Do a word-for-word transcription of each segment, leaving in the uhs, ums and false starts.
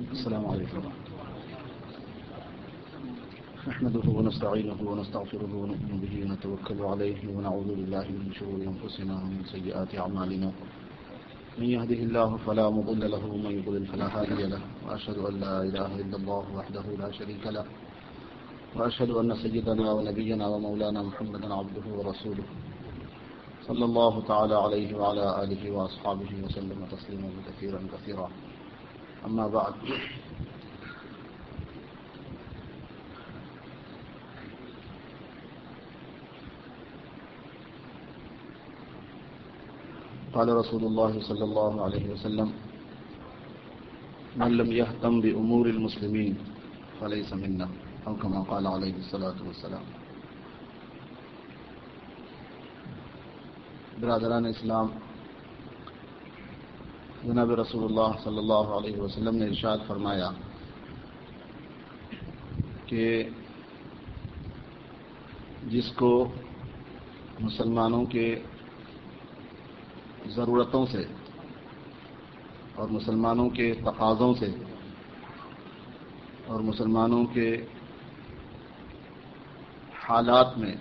السلام علیکم نحمده ونستعينه ونستغفره ونؤمن به ونتوكل عليه ونعوذ بالله من شرور انفسنا ومن سيئات اعمالنا من يهده الله فلا مضل له ومن يضلل فلا هادي له واشهد ان لا اله الا الله وحده لا شريك له واشهد ان سيدنا ونبينا ومولانا محمدا عبده ورسوله صلى الله تعالى عليه وعلى اله واصحابه وسلم تسليما كثيرا كثيرا اما بعد. قال رسول الله صلى الله عليه وسلم من لم يهتم بأمور المسلمين فليس منا أو كما قال عليه الصلاة والسلام. برادران اسلام، جناب رسول اللہ صلی اللہ علیہ وسلم نے ارشاد فرمایا کہ جس کو مسلمانوں کے ضرورتوں سے اور مسلمانوں کے تقاضوں سے اور مسلمانوں کے حالات میں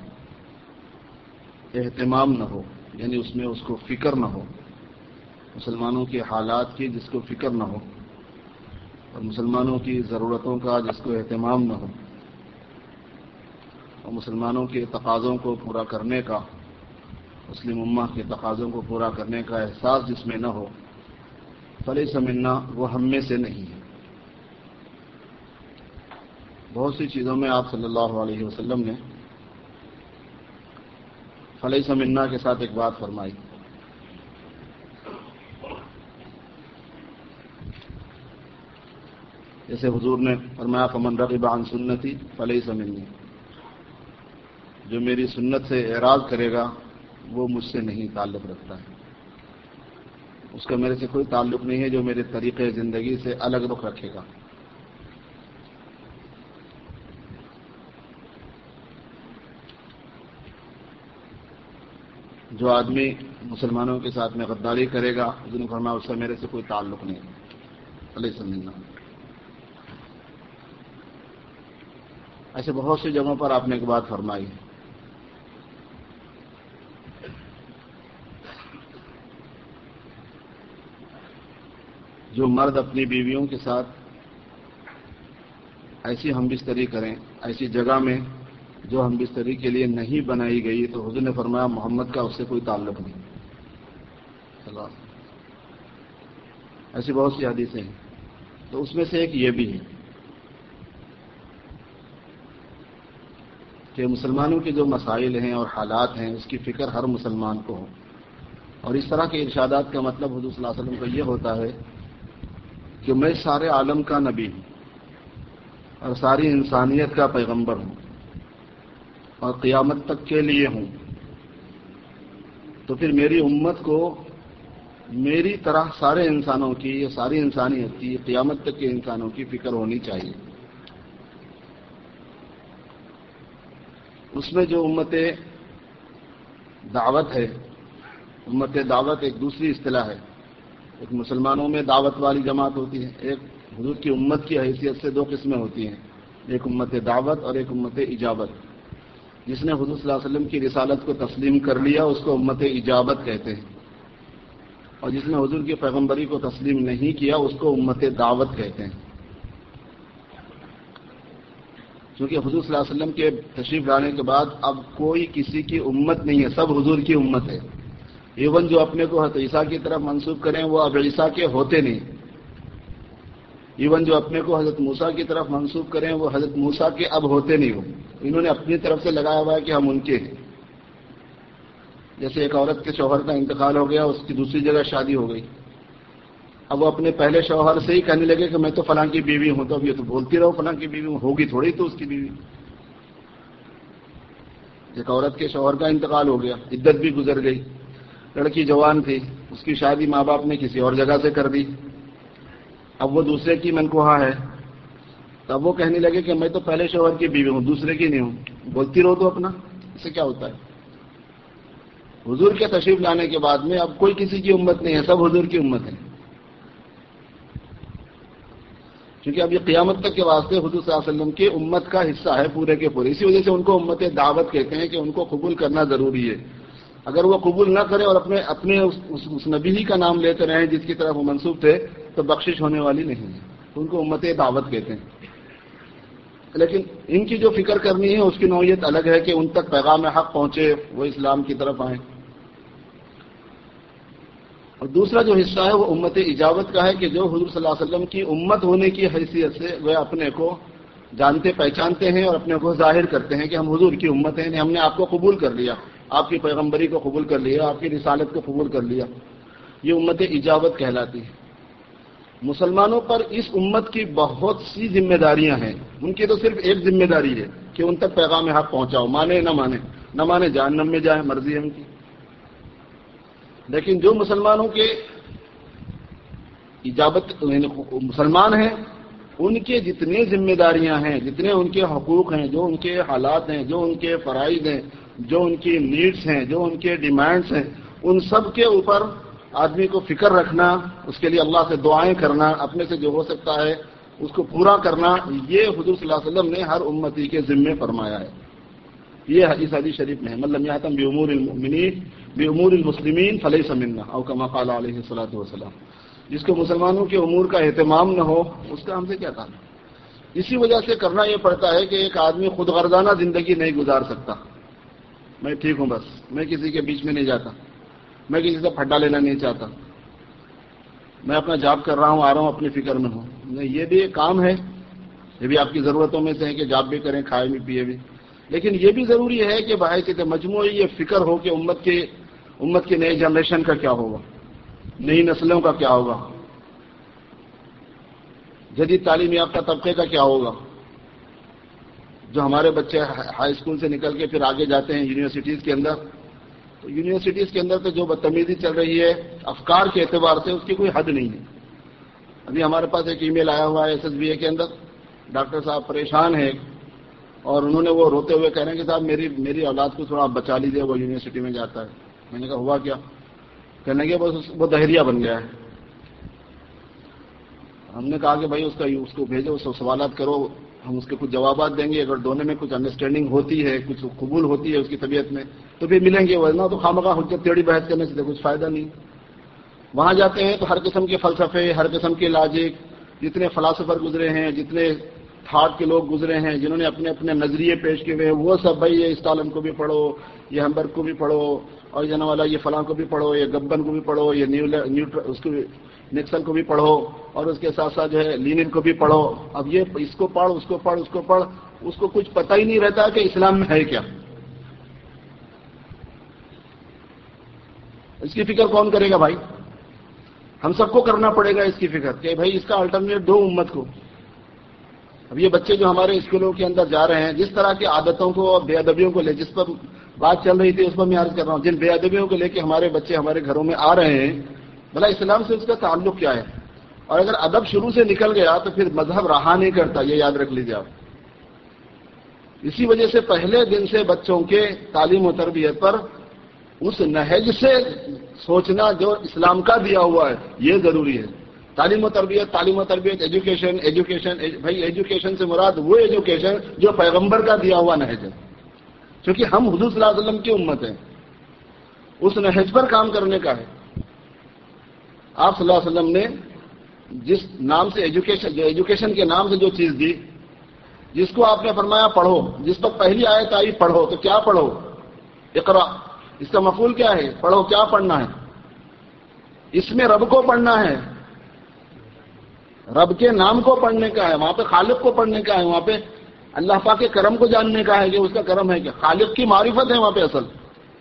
اہتمام نہ ہو، یعنی اس میں اس کو فکر نہ ہو، مسلمانوں کے حالات کی جس کو فکر نہ ہو اور مسلمانوں کی ضرورتوں کا جس کو اہتمام نہ ہو اور مسلمانوں کے تقاضوں کو پورا کرنے کا، مسلم امہ کے تقاضوں کو پورا کرنے کا احساس جس میں نہ ہو، فلیس منا، وہ ہم میں سے نہیں ہے. بہت سی چیزوں میں آپ صلی اللہ علیہ وسلم نے فلیس منا کے ساتھ ایک بات فرمائی. جیسے حضور نے فرمایا فمن رغب عن سنتی فلیس منی، جو میری سنت سے اعراض کرے گا وہ مجھ سے نہیں تعلق رکھتا ہے، اس کا میرے سے کوئی تعلق نہیں ہے، جو میرے طریقے زندگی سے الگ رخ رکھے گا. جو آدمی مسلمانوں کے ساتھ میں غداری کرے گا، حضور نے فرمایا اس کا میرے سے کوئی تعلق نہیں ہے. علیہ السلام. ایسے بہت سی جگہوں پر آپ نے ایک بات فرمائی ہے. جو مرد اپنی بیویوں کے ساتھ ایسی ہم بستری کریں ایسی جگہ میں جو ہم بستری کے لیے نہیں بنائی گئی، تو حضور نے فرمایا محمد کا اس سے کوئی تعلق نہیں. ایسی بہت سی حدیثیں ہیں. تو اس میں سے ایک یہ بھی ہے کہ مسلمانوں کے جو مسائل ہیں اور حالات ہیں اس کی فکر ہر مسلمان کو ہو. اور اس طرح کے ارشادات کا مطلب حضور صلی اللہ علیہ وسلم کا یہ ہوتا ہے کہ میں سارے عالم کا نبی ہوں اور ساری انسانیت کا پیغمبر ہوں اور قیامت تک کے لیے ہوں، تو پھر میری امت کو میری طرح سارے انسانوں کی، یہ ساری انسانیت کی، قیامت تک کے انسانوں کی فکر ہونی چاہیے. اس میں جو امت دعوت ہے، امت دعوت ایک دوسری اصطلاح ہے. ایک مسلمانوں میں دعوت والی جماعت ہوتی ہے، ایک حضور کی امت کی حیثیت سے دو قسمیں ہوتی ہیں، ایک امت دعوت اور ایک امت اجابت. جس نے حضور صلی اللہ علیہ وسلم کی رسالت کو تسلیم کر لیا اس کو امت اجابت کہتے ہیں، اور جس نے حضور کی پیغمبری کو تسلیم نہیں کیا اس کو امت دعوت کہتے ہیں. کیونکہ حضور صلی اللہ علیہ وسلم کے تشریف لانے کے بعد اب کوئی کسی کی امت نہیں ہے، سب حضور کی امت ہے. ایون جو اپنے کو حضرت عیسیٰ کی طرف منسوب کریں وہ اب عیسیٰ کے ہوتے نہیں. ایون جو اپنے کو حضرت موسیٰ کی طرف منسوب کریں وہ حضرت موسیٰ کے اب ہوتے نہیں ہو. انہوں نے اپنی طرف سے لگایا ہوا ہے کہ ہم ان کے ہیں. جیسے ایک عورت کے شوہر کا انتقال ہو گیا، اس کی دوسری جگہ شادی ہو گئی، اب وہ اپنے پہلے شوہر سے ہی کہنے لگے کہ میں تو فلاں کی بیوی ہوں. تو اب یہ تو بولتی رہو فلاں کی بیوی ہوں، ہوگی تھوڑی تو اس کی بیوی. ایک عورت کے شوہر کا انتقال ہو گیا، عدت بھی گزر گئی، لڑکی جوان تھی، اس کی شادی ماں باپ نے کسی اور جگہ سے کر دی، اب وہ دوسرے کی منکوحہ ہے. تب وہ کہنے لگے کہ میں تو پہلے شوہر کی بیوی ہوں، دوسرے کی نہیں ہوں. بولتی رہو تو اپنا، اس سے کیا ہوتا ہے؟ حضور کے تشریف لانے کے بعد میں اب کوئی کسی کی امت نہیں ہے، سب حضور کی امت ہے. کیونکہ اب یہ قیامت تک کے واسطے حضور صلی اللہ علیہ وسلم کی امت کا حصہ ہے پورے کے پورے. اسی وجہ سے ان کو امت دعوت کہتے ہیں کہ ان کو قبول کرنا ضروری ہے. اگر وہ قبول نہ کرے اور اپنے اپنے اس, اس, اس نبی ہی کا نام لیتے رہیں جس کی طرف وہ منسوب تھے تو بخشش ہونے والی نہیں ہے. ان کو امت دعوت کہتے ہیں. لیکن ان کی جو فکر کرنی ہے اس کی نوعیت الگ ہے کہ ان تک پیغام حق پہنچے, وہ اسلام کی طرف آئیں. اور دوسرا جو حصہ ہے وہ امت اجابت کا ہے کہ جو حضور صلی اللہ علیہ وسلم کی امت ہونے کی حیثیت سے وہ اپنے کو جانتے پہچانتے ہیں اور اپنے کو ظاہر کرتے ہیں کہ ہم حضور کی امت ہیں, ہم نے آپ کو قبول کر لیا, آپ کی پیغمبری کو قبول کر لیا, آپ کی رسالت کو قبول کر لیا. یہ امت اجابت کہلاتی ہے. مسلمانوں پر اس امت کی بہت سی ذمہ داریاں ہیں. ان کی تو صرف ایک ذمہ داری ہے کہ ان تک پیغام حق پہنچاؤ, مانے نہ مانے, نہ مانے جہنم میں جائے, مرضی ہے ان کی. لیکن جو مسلمانوں کے اجابت مسلمان ہیں ان کے جتنے ذمہ داریاں ہیں, جتنے ان کے حقوق ہیں, جو ان کے حالات ہیں, جو ان کے فرائض ہیں, جو ان کی نیڈس ہیں, جو ان کے ڈیمانڈس ہیں, ان سب کے اوپر آدمی کو فکر رکھنا, اس کے لیے اللہ سے دعائیں کرنا, اپنے سے جو ہو سکتا ہے اس کو پورا کرنا, یہ حضور صلی اللہ علیہ وسلم نے ہر امتی کے ذمے فرمایا ہے. یہ حدیث حدیث شریف میں ہے, من لم یعتم بامور المؤمنین بامور المسلمین فلیس منا, او کما قال علیہ الصلوۃ والسلام. جس کو مسلمانوں کے امور کا اہتمام نہ ہو اس کا ہم سے کیا تعلق. اسی وجہ سے کرنا یہ پڑتا ہے کہ ایک آدمی خود غرضانہ زندگی نہیں گزار سکتا. میں ٹھیک ہوں بس, میں کسی کے بیچ میں نہیں جاتا, میں کسی سے پھڈا لینا نہیں چاہتا, میں اپنا جاب کر رہا ہوں, آ رہا ہوں, اپنی فکر میں ہوں. یہ بھی ایک کام ہے, یہ بھی آپ کی ضرورتوں میں سے ہے کہ جاب بھی کریں, کھائے بھی پیے بھی. لیکن یہ بھی ضروری ہے کہ بحیثیت مجموعی یہ فکر ہو کہ امت کے امت کی نئی جنریشن کا کیا ہوگا, نئی نسلوں کا کیا ہوگا, جدید تعلیم یافتہ طبقے کا کیا ہوگا. جو ہمارے بچے ہائی اسکول سے نکل کے پھر آگے جاتے ہیں یونیورسٹیز کے اندر, تو یونیورسٹیز کے اندر تو جو بدتمیزی چل رہی ہے افکار کے اعتبار سے اس کی کوئی حد نہیں ہے. ابھی ہمارے پاس ایک ای میل آیا ہوا ہے ایس ایس بی اے کے اندر, ڈاکٹر صاحب پریشان ہیں اور انہوں نے وہ روتے ہوئے کہہ رہے ہیں کہ صاحب میری میری اولاد کو تھوڑا بچا لیجیے, وہ یونیورسٹی میں جاتا ہے. میں نے کہا ہوا کیا؟ کہنے کے بس وہ دہریہ بن گیا ہے. ہم نے کہا کہ بھائی اس کا اس کو بھیجو, اس کو سوالات کرو, ہم اس کے کچھ جوابات دیں گے. اگر دونوں میں کچھ انڈرسٹینڈنگ ہوتی ہے, کچھ قبول ہوتی ہے اس کی طبیعت میں, تو پھر ملیں گے, ورنہ تو خامخواہ حجت ٹیڑھی بحث کرنے سے کچھ فائدہ نہیں. وہاں جاتے ہیں تو ہر قسم کے فلسفے, ہر قسم کے لاجک, جتنے فلاسفر گزرے ہیں, جتنے تھاٹ کے لوگ گزرے ہیں, جنہوں نے اپنے اپنے نظریے پیش کیے ہوئے, وہ سب بھائی یہ اسٹالن کو بھی پڑھو, یہ ہمبرگ کو بھی پڑھو, اور جنا والا یہ فلاں کو بھی پڑھو, یہ گبن کو بھی پڑھو, یہ نیوٹر اس کو نکسن کو بھی پڑھو, اور اس کے ساتھ ساتھ جو ہے لینن کو بھی پڑھو. اب یہ اس کو پڑھ, اس کو پڑھ, اس کو پڑھ, اس کو کچھ پتہ ہی نہیں رہتا کہ اسلام میں ہے کیا. اس کی فکر کون کرے گا بھائی؟ ہم سب کو کرنا پڑے گا اس کی فکر کہ بھائی اس کا الٹرنیٹ دو امت کو. اب یہ بچے جو ہمارے اسکولوں کے اندر جا رہے ہیں, جس طرح کی عادتوں کو اور بے ادبیوں کو لے, جس پر بات چل رہی تھی اس پر میں عرض کر رہا ہوں, جن بے ادبیوں کو لے کے ہمارے بچے ہمارے گھروں میں آ رہے ہیں, بھلا اسلام سے اس کا تعلق کیا ہے؟ اور اگر ادب شروع سے نکل گیا تو پھر مذہب رہا نہیں کرتا, یہ یاد رکھ لیجیے آپ. اسی وجہ سے پہلے دن سے بچوں کے تعلیم و تربیت پر اس نہج سے سوچنا جو اسلام کا دیا ہوا ہے یہ ضروری ہے. تعلیم و تربیت, تعلیم و تربیت, ایجوکیشن, ایجوکیشن بھائی ایجوکیشن سے مراد وہ ایجوکیشن جو پیغمبر کا دیا ہوا نہج ہے. کیونکہ ہم حضور صلی اللہ علیہ وسلم کی امت ہیں, اس نہج پر کام کرنے کا ہے. آپ صلی اللہ علیہ وسلم نے جس نام سے ایجوکیشن, جو ایجوکیشن کے نام سے جو چیز دی, جس کو آپ نے فرمایا پڑھو, جس پر پہلی آیت آئی پڑھو, تو کیا پڑھو؟ اقرا. اس کا مفعول کیا ہے؟ پڑھو. کیا پڑھنا ہے؟ اس میں رب کو پڑھنا ہے, رب کے نام کو پڑھنے کا ہے, وہاں پہ خالق کو پڑھنے کا ہے, وہاں پہ اللہ پاک کے کرم کو جاننے کا ہے کہ اس کا کرم ہے کیا, خالق کی معرفت ہے وہاں پہ اصل.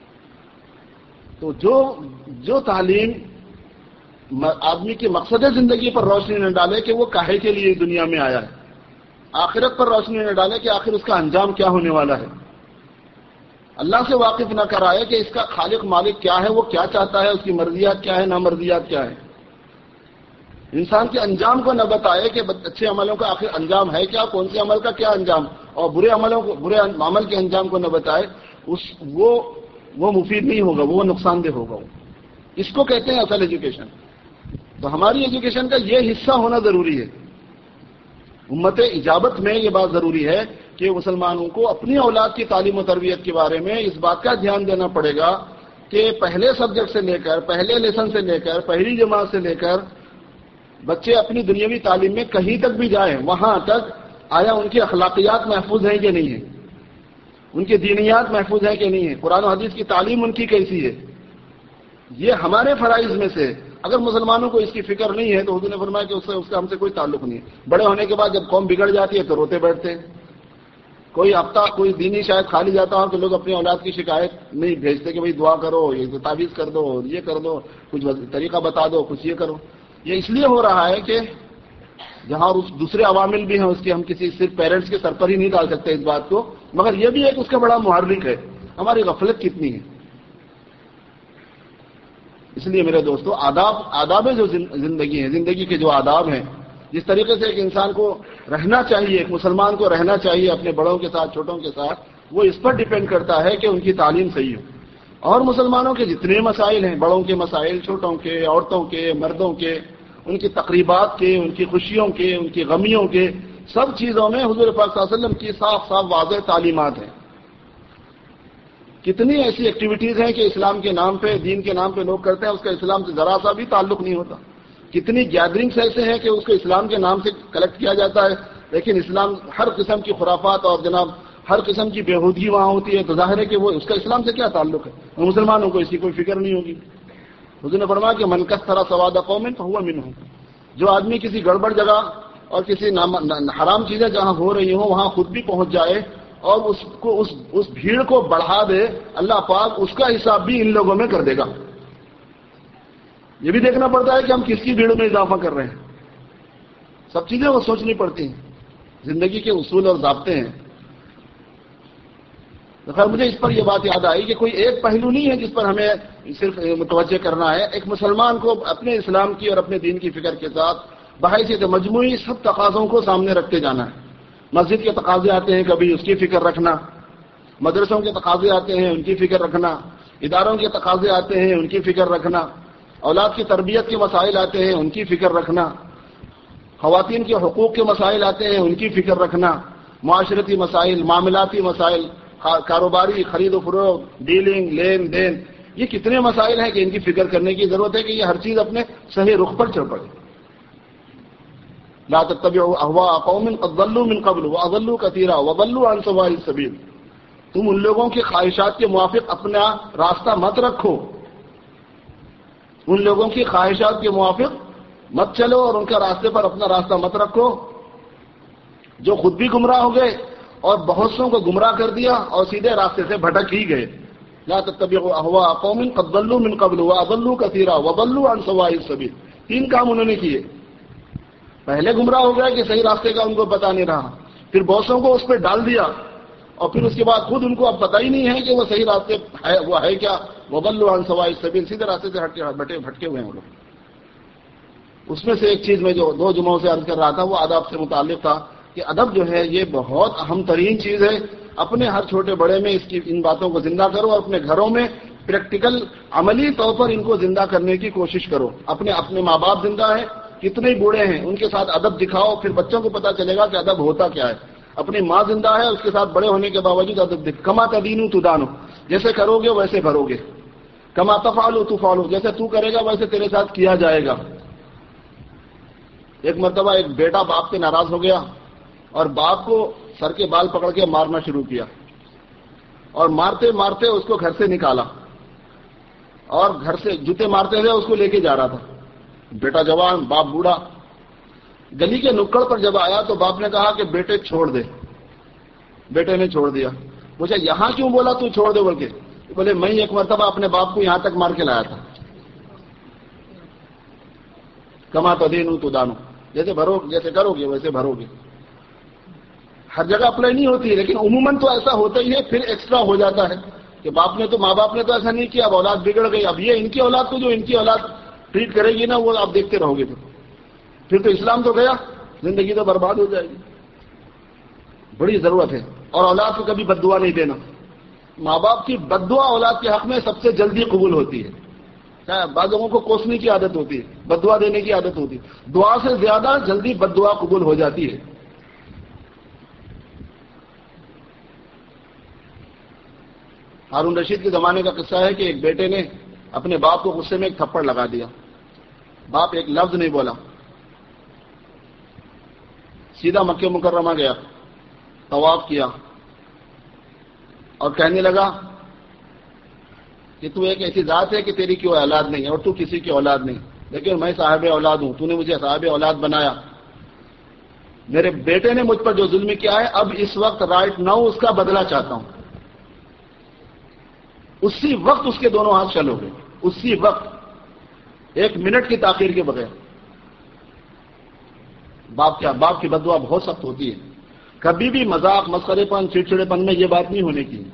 تو جو جو تعلیم آدمی کی مقصد زندگی پر روشنی نہ ڈالے کہ وہ کاہے کے لیے دنیا میں آیا ہے, آخرت پر روشنی نہ ڈالے کہ آخر اس کا انجام کیا ہونے والا ہے, اللہ سے واقف نہ کرائے کہ اس کا خالق مالک کیا ہے, وہ کیا چاہتا ہے, اس کی مرضیات کیا ہے, نامرضیات کیا ہے, انسان کے انجام کو نہ بتائے کہ اچھے عملوں کا آخر انجام ہے کیا, کون سے عمل کا کیا انجام, اور برے عملوں کو, برے عمل کے انجام کو نہ بتائے, اس وہ وہ مفید نہیں ہوگا, وہ نقصان دہ ہوگا. اس کو کہتے ہیں اصل ایجوکیشن. تو ہماری ایجوکیشن کا یہ حصہ ہونا ضروری ہے امت اجابت میں یہ بات ضروری ہے کہ مسلمانوں کو اپنی اولاد کی تعلیم و تربیت کے بارے میں اس بات کا دھیان دینا پڑے گا کہ پہلے سبجیکٹ سے لے کر پہلے لیسن سے لے کر پہلی جماعت سے لے کر بچے اپنی دنیاوی تعلیم میں کہیں تک بھی جائیں وہاں تک آیا ان کی اخلاقیات محفوظ ہیں کہ نہیں ہیں، ان کی دینیات محفوظ ہیں کہ نہیں ہیں، قرآن و حدیث کی تعلیم ان کی کیسی ہے، یہ ہمارے فرائض میں سے اگر مسلمانوں کو اس کی فکر نہیں ہے تو حضور نے فرمایا کہ اس سے اس کا ہم سے کوئی تعلق نہیں ہے۔ بڑے ہونے کے بعد جب قوم بگڑ جاتی ہے تو روتے بیٹھتے ہیں، کوئی ہفتہ کوئی دینی شاید خالی جاتا ہو تو لوگ اپنی اولاد کی شکایت نہیں بھیجتے کہ بھئی دعا کرو، یہ تعویذ کر دو، یہ کر دو، کچھ طریقہ بتا دو، کچھ یہ کرو۔ یہ اس لیے ہو رہا ہے کہ جہاں دوسرے عوامل بھی ہیں اس کے ہم کسی صرف پیرنٹس کے سر پر ہی نہیں ڈال سکتے اس بات کو، مگر یہ بھی ایک اس کا بڑا محرک ہے ہماری غفلت کتنی ہے۔ اس لیے میرے دوستو آداب آداب جو زندگی ہیں، زندگی کے جو آداب ہیں، جس طریقے سے ایک انسان کو رہنا چاہیے، ایک مسلمان کو رہنا چاہیے اپنے بڑوں کے ساتھ چھوٹوں کے ساتھ، وہ اس پر ڈیپینڈ کرتا ہے کہ ان کی تعلیم صحیح ہو۔ اور مسلمانوں کے جتنے مسائل ہیں، بڑوں کے مسائل، چھوٹوں کے، عورتوں کے، مردوں کے، ان کی تقریبات کے، ان کی خوشیوں کے، ان کی غمیوں کے، سب چیزوں میں حضور پاک صلی اللہ علیہ وسلم کی صاف صاف واضح تعلیمات ہیں۔ کتنی ایسی ایکٹیویٹیز ہیں کہ اسلام کے نام پہ، دین کے نام پہ لوگ کرتے ہیں، اس کا اسلام سے ذرا سا بھی تعلق نہیں ہوتا۔ کتنی گیدرنگس ایسے ہیں کہ اس کو اسلام کے نام سے کلیکٹ کیا جاتا ہے، لیکن اسلام ہر قسم کی خرافات اور جناب ہر قسم کی بےہودگی وہاں ہوتی ہے، تو ظاہر ہے کہ وہ اس کا اسلام سے کیا تعلق ہے؟ مسلمانوں کو اس کی کوئی فکر نہیں ہوگی۔ حضور نے فرمایا کہ من کثر سواد قوم فهو منهم، جو آدمی کسی گڑبڑ جگہ اور کسی حرام چیزیں جہاں ہو رہی ہوں وہاں خود بھی پہنچ جائے اور اس کو اس اس بھیڑ کو بڑھا دے، اللہ پاک اس کا حساب بھی ان لوگوں میں کر دے گا۔ یہ بھی دیکھنا پڑتا ہے کہ ہم کس کی بھیڑ میں اضافہ کر رہے ہیں، سب چیزیں وہ سوچنی پڑتی ہیں، زندگی کے اصول اور ضابطے ہیں۔ تو خیر مجھے اس پر یہ بات یاد آئی کہ کوئی ایک پہلو نہیں ہے جس پر ہمیں صرف متوجہ کرنا ہے، ایک مسلمان کو اپنے اسلام کی اور اپنے دین کی فکر کے ساتھ بحیثیت مجموعی سب تقاضوں کو سامنے رکھتے جانا ہے۔ مسجد کے تقاضے آتے ہیں، کبھی اس کی فکر رکھنا، مدرسوں کے تقاضے آتے ہیں، ان کی فکر رکھنا، اداروں کے تقاضے آتے ہیں، ان کی فکر رکھنا، اولاد کی تربیت کے مسائل آتے ہیں، ان کی فکر رکھنا، خواتین کے حقوق کے مسائل آتے ہیں، ان کی فکر رکھنا، معاشرتی مسائل، معاملاتی مسائل، کاروباری خرید و فروخت، ڈیلنگ، لین دین، یہ کتنے مسائل ہیں کہ ان کی فکر کرنے کی ضرورت ہے کہ یہ ہر چیز اپنے صحیح رخ پر چل پڑے۔ لا تتبعوا اهواء قوم قد ضلوا من قبل واضلوا كثيرا وضلوا عن سواء السبيل، تم ان لوگوں کی خواہشات کے موافق اپنا راستہ مت رکھو، ان لوگوں کی خواہشات کے موافق مت چلو اور ان کا راستے پر اپنا راستہ مت رکھو جو خود بھی گمراہ ہو گئے اور بہت سوں کو گمراہ کر دیا اور سیدھے راستے سے بھٹک ہی گئے۔ لا تتبعوا اهواء قوم قد ضلوا من قبل واضلوا كثيرا وضلوا عن سواء السبيل، تین کام انہوں نے کیے، پہلے گمراہ ہو گیا کہ صحیح راستے کا ان کو پتہ نہیں رہا، پھر بہتوں کو اس پہ ڈال دیا اور پھر اس کے بعد خود ان کو اب پتہ ہی نہیں ہے کہ وہ صحیح راستے ہے وہ ہے کیا، وضلوا عن سواء السبيل، سیدھے راستے سے ہٹ کے بٹے بھٹکے ہوئے ہیں وہ لوگ۔ اس میں سے ایک چیز میں جو دو جمعوں سے عرض کر رہا تھا وہ آداب سے متعلق تھا کہ ادب جو ہے یہ بہت اہم ترین چیز ہے، اپنے ہر چھوٹے بڑے میں اس کی ان باتوں کو زندہ کرو اور اپنے گھروں میں پریکٹیکل عملی طور پر ان کو زندہ کرنے کی کوشش کرو۔ اپنے اپنے ماں باپ زندہ ہیں، کتنے ہی بوڑھے ہیں، ان کے ساتھ ادب دکھاؤ، پھر بچوں کو پتہ چلے گا کہ ادب ہوتا کیا ہے۔ اپنی ماں زندہ ہے، اس کے ساتھ بڑے ہونے کے باوجود ادب دکھ، کما تدینو تدانو، جیسے کرو گے ویسے بھرو گے، کما تفعلوا تفعلوا، جیسے تو کرے گا ویسے تیرے ساتھ کیا جائے گا۔ ایک مرتبہ ایک بیٹا باپ سے ناراض ہو گیا اور باپ کو سر کے بال پکڑ کے مارنا شروع کیا اور مارتے مارتے اس کو گھر سے نکالا اور گھر سے جوتے مارتے ہوئے اس کو لے کے جا رہا تھا۔ بیٹا جوان، باپ بوڑھا۔ گلی کے نکڑ پر جب آیا تو باپ نے کہا کہ بیٹے چھوڑ دے، بیٹے نے چھوڑ دیا۔ پوچھا یہاں کیوں بولا تو چھوڑ دے بول کے؟ بولے میں ایک مرتبہ اپنے باپ کو یہاں تک مار کے لایا تھا۔ کما تدینو تدانو، جیسے بھرو جیسے کرو گے ویسے بھرو گے۔ ہر جگہ اپلائی نہیں ہوتی لیکن عموماً تو ایسا ہوتا ہی ہے، پھر ایکسٹرا ہو جاتا ہے کہ باپ نے تو ماں باپ نے تو ایسا نہیں کیا، اب اولاد بگڑ گئی، اب یہ ان کی اولاد کو جو ان کی اولاد ٹریٹ کرے گی نا وہ آپ دیکھتے رہو گے، پھر تو اسلام تو گیا، زندگی تو برباد ہو جائے گی۔ بڑی ضرورت ہے، اور اولاد کو کبھی بد دعا نہیں دینا۔ ماں باپ کی بد دعا اولاد کے حق میں سب سے جلدی قبول ہوتی ہے۔ بعض لوگوں کو کوسنے کی عادت ہوتی ہے، بد دعا دینے کی عادت ہوتی ہے، دعا سے زیادہ جلدی بد دعا قبول ہو جاتی ہے۔ ہارون رشید کے زمانے کا قصہ ہے کہ ایک بیٹے نے اپنے باپ کو غصے میں ایک تھپڑ لگا دیا. باپ ایک لفظ نہیں بولا, سیدھا مکہ مکرمہ گیا, طواف کیا اور کہنے لگا کہ تو ایک ایسی ذات ہے کہ تیری کوئی اولاد نہیں ہے اور تو کسی کی اولاد نہیں, لیکن میں صاحب اولاد ہوں, تو نے مجھے صاحب اولاد بنایا. میرے بیٹے نے مجھ پر جو ظلم کیا ہے, اب اس وقت رائٹ ناؤ اس کا بدلہ چاہتا ہوں. اسی وقت اس کے دونوں ہاتھ چل ہو گئے, اسی وقت, ایک منٹ کی تاخیر کے بغیر. باپ کیا, باپ کی بددعا بہت سخت ہوتی ہے. کبھی بھی مذاق مسخرے پن چڑچڑے پن میں یہ بات نہیں ہونے کی.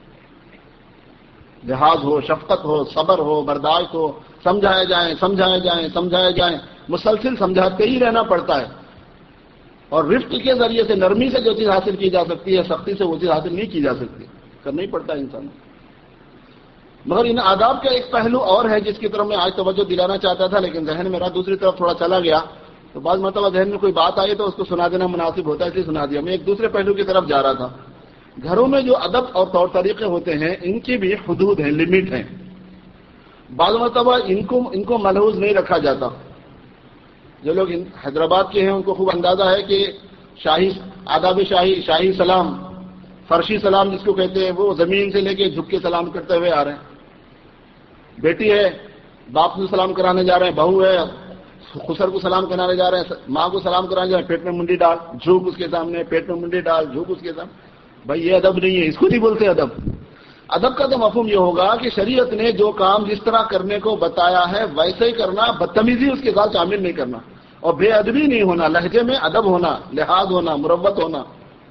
لحاظ ہو, شفقت ہو, صبر ہو, برداشت ہو, سمجھائے جائیں سمجھائے جائیں سمجھائے جائیں مسلسل سمجھاتے ہی رہنا پڑتا ہے. اور رفق کے ذریعے سے, نرمی سے جو چیز حاصل کی جا سکتی ہے, سختی سے وہ چیز حاصل نہیں کی جا سکتی. کرنا ہی پڑتا ہے انسان. مگر ان آداب کا ایک پہلو اور ہے جس کی طرف میں آج توجہ دلانا چاہتا تھا, لیکن ذہن میرا دوسری طرف تھوڑا چلا گیا. تو بعض مرتبہ ذہن میں کوئی بات آئی تو اس کو سنا دینا مناسب ہوتا ہے, اس لیے سنا دیا. میں ایک دوسرے پہلو کی طرف جا رہا تھا. گھروں میں جو ادب اور طور طریقے ہوتے ہیں ان کی بھی حدود ہیں, لمٹ ہیں. بعض مرتبہ ان کو ان کو ملحوظ نہیں رکھا جاتا. جو لوگ حیدرآباد کے ہیں ان کو خوب اندازہ ہے کہ شاہی آداب شاہی شاہی سلام, فرشی سلام جس کو کہتے ہیں, وہ زمین سے لے کے جھک کے سلام کرتے ہوئے آ رہے ہیں. بیٹی ہے, باپ کو سلام کرانے جا رہے ہیں. بہو ہے, خسر کو سلام کرانے جا رہے ہیں. ماں کو سلام کرانے جا رہے ہیں, پیٹ میں منڈی ڈال, جھوک اس کے سامنے, پیٹ میں منڈی ڈال, جھوک اس کے سامنے. بھائی یہ ادب نہیں ہے, اس کو نہیں بولتے ادب. ادب کا تو مفہوم یہ ہوگا کہ شریعت نے جو کام جس طرح کرنے کو بتایا ہے ویسے ہی کرنا, بدتمیزی اس کے ساتھ شامل نہیں کرنا, اور بے ادبی نہیں ہونا. لہجے میں ادب ہونا, لحاظ ہونا, مروت ہونا.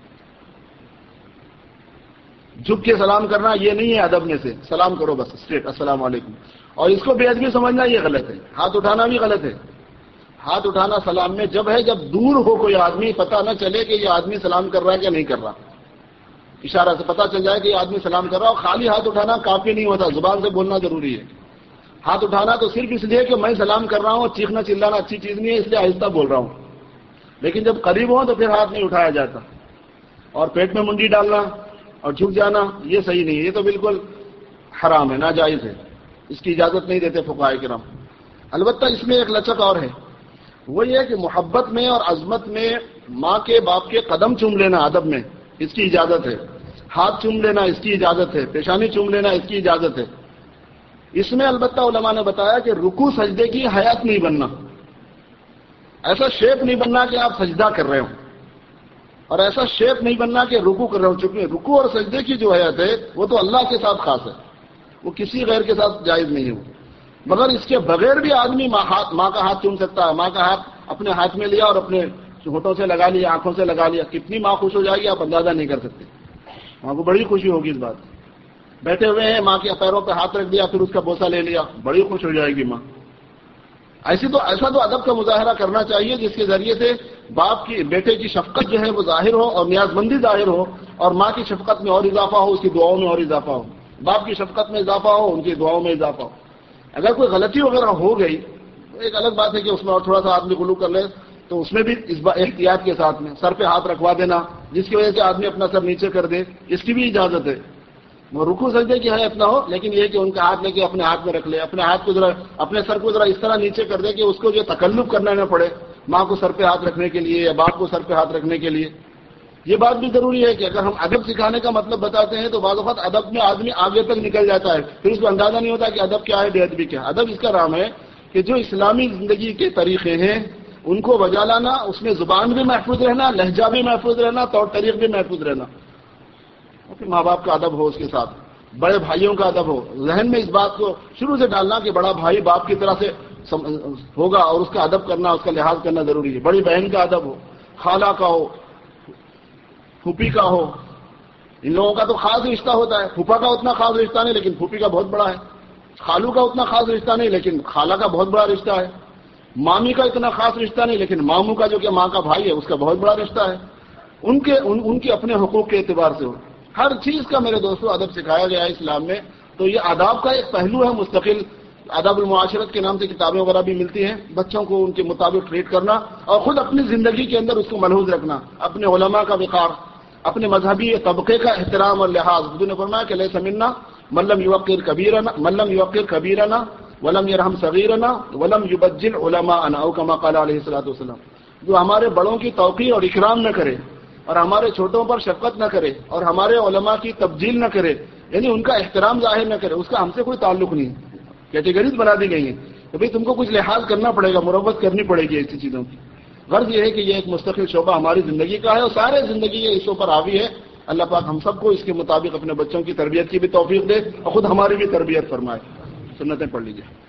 جھک کے سلام کرنا یہ نہیں ہے ادب میں سے. سلام کرو بس اسٹریٹ, السلام علیکم. اور اس کو بے ادبی سمجھنا یہ غلط ہے. ہاتھ اٹھانا بھی غلط ہے. ہاتھ اٹھانا سلام میں جب ہے جب دور ہو کوئی آدمی, پتہ نہ چلے کہ یہ آدمی سلام کر رہا ہے کہ نہیں کر رہا. اشارہ سے پتہ چل جائے کہ یہ آدمی سلام کر رہا ہے. اور خالی ہاتھ اٹھانا کافی نہیں ہوتا, زبان سے بولنا ضروری ہے. ہاتھ اٹھانا تو صرف اس لیے کہ میں سلام کر رہا ہوں, چیخنا چلانا اچھی چیز نہیں ہے, اس لیے آہستہ بول رہا ہوں. لیکن جب قریب ہو تو پھر ہاتھ نہیں اٹھایا جاتا. اور پیٹ میں منڈی ڈالنا اور جھک جانا یہ صحیح نہیں ہے, یہ تو بالکل حرام ہے, ناجائز ہے. اس کی اجازت نہیں دیتے فقہاء کرام. البتہ اس میں ایک لچک اور ہے, وہ یہ کہ محبت میں اور عظمت میں ماں کے باپ کے قدم چوم لینا ادب میں اس کی اجازت ہے. ہاتھ چوم لینا اس کی اجازت ہے. پیشانی چوم لینا اس کی اجازت ہے. اس میں البتہ علماء نے بتایا کہ رکوع سجدے کی حیات نہیں بننا, ایسا شیپ نہیں بننا کہ آپ سجدہ کر رہے ہو, اور ایسا شیپ نہیں بننا کہ رکوع کر رہے ہو. چونکہ رکوع اور سجدے کی جو حیات ہے وہ تو اللہ کے ساتھ خاص ہے, وہ کسی غیر کے ساتھ جائز نہیں ہے. مگر اس کے بغیر بھی آدمی ماں, ماں کا ہاتھ چوم سکتا ہے. ماں کا ہاتھ اپنے ہاتھ میں لیا اور اپنے ہونٹوں سے لگا لیا, آنکھوں سے لگا لیا. کتنی ماں خوش ہو جائے گی آپ اندازہ نہیں کر سکتے. ماں کو بڑی خوشی ہوگی اس بات. بیٹھے ہوئے ہیں, ماں کے پیروں پہ ہاتھ رکھ دیا, پھر اس کا بوسہ لے لیا, بڑی خوش ہو جائے گی ماں. ایسی تو ایسا تو ادب کا مظاہرہ کرنا چاہیے جس کے ذریعے سے باپ کی بیٹے کی شفقت جو ہے وہ ظاہر ہو اور نیاز مندی ظاہر ہو, اور ماں کی شفقت میں اور اضافہ ہو, اس کی دعاؤں میں اور اضافہ ہو. باپ کی شفقت میں اضافہ ہو, ان کی دعاؤں میں اضافہ ہو. اگر کوئی غلطی وغیرہ ہو گئی ایک الگ بات ہے کہ اس میں اور تھوڑا سا آدمی غلو کر لے, تو اس میں بھی اس احتیاط کے ساتھ میں سر پہ ہاتھ رکھوا دینا جس کی وجہ سے آدمی اپنا سر نیچے کر دے, اس کی بھی اجازت ہے. وہ رکوع سجدے کی حیات نہ ہو, لیکن یہ کہ ان کا ہاتھ لے کے اپنے ہاتھ میں رکھ لے, اپنے ہاتھ کو ذرا اپنے سر کو ذرا اس طرح نیچے کر دے کہ اس کو جو تکلف کرنا نہ پڑے ماں کو سر پہ ہاتھ رکھنے کے لیے یا باپ کو سر پہ ہاتھ رکھنے کے لیے. یہ بات بھی ضروری ہے کہ اگر ہم ادب سکھانے کا مطلب بتاتے ہیں تو بعض اوقات ادب میں آدمی آگے تک نکل جاتا ہے, پھر اس کو اندازہ نہیں ہوتا کہ ادب کیا ہے, بے ادبی کیا ہے. ادب اس کا نام ہے کہ جو اسلامی زندگی کے طریقے ہیں ان کو بجا لانا, اس میں زبان بھی محفوظ رہنا, لہجہ بھی محفوظ رہنا, طور طریق بھی محفوظ رہنا. پھر ماں باپ کا ادب ہو, اس کے ساتھ بڑے بھائیوں کا ادب ہو. ذہن میں اس بات کو شروع سے ڈالنا کہ بڑا بھائی باپ کی طرح سے ہوگا اور اس کا ادب کرنا, اس کا لحاظ کرنا ضروری ہے. بڑی بہن کا ادب ہو, خالہ کا ہو, پھوپھی کا ہو. ان لوگوں کا تو خاص رشتہ ہوتا ہے. پھوپھا کا اتنا خاص رشتہ نہیں لیکن پھوپھی کا بہت بڑا ہے. خالو کا اتنا خاص رشتہ نہیں لیکن خالہ کا بہت بڑا رشتہ ہے. مامی کا اتنا خاص رشتہ نہیں لیکن ماموں کا جو کہ ماں کا بھائی ہے اس کا بہت بڑا رشتہ ہے. ان کے ان, ان کے اپنے حقوق کے اعتبار سے ہو. ہر چیز کا میرے دوستوں ادب سکھایا گیا ہے اسلام میں. تو یہ آداب کا ایک پہلو ہے مستقل. آداب المعاشرت کے نام سے کتابیں وغیرہ بھی ملتی ہیں. بچوں کو ان کے مطابق ٹریٹ کرنا اور خود اپنی زندگی کے اندر اس کو ملحوظ رکھنا. اپنے علماء کا وقار, اپنے مذہبی طبقے کا احترام اور لحاظ. حضور نے فرمایا کہ لیس منا من لم یوقر کبیرنا من لم یوقر کبیرنا ولم یرحم صغیرنا ولم یبجل علماءنا او کما قال علیہ الصلوۃ والسلام. جو ہمارے بڑوں کی توقیر اور اکرام نہ کرے اور ہمارے چھوٹوں پر شفقت نہ کرے اور ہمارے علماء کی تبجیل نہ کرے, یعنی ان کا احترام ظاہر نہ کرے, اس کا ہم سے کوئی تعلق نہیں. کیٹیگریز بنا دی گئی ہیں کہ بھئی تم کو کچھ لحاظ کرنا پڑے گا, مروت کرنی پڑے گی ایسی چیزوں کی. غرض یہ ہے کہ یہ ایک مستقل شعبہ ہماری زندگی کا ہے اور سارے زندگی کے حصوں پر حاوی ہے. اللہ پاک ہم سب کو اس کے مطابق اپنے بچوں کی تربیت کی بھی توفیق دے اور خود ہماری بھی تربیت فرمائے. سنتیں پڑھ لیجیے.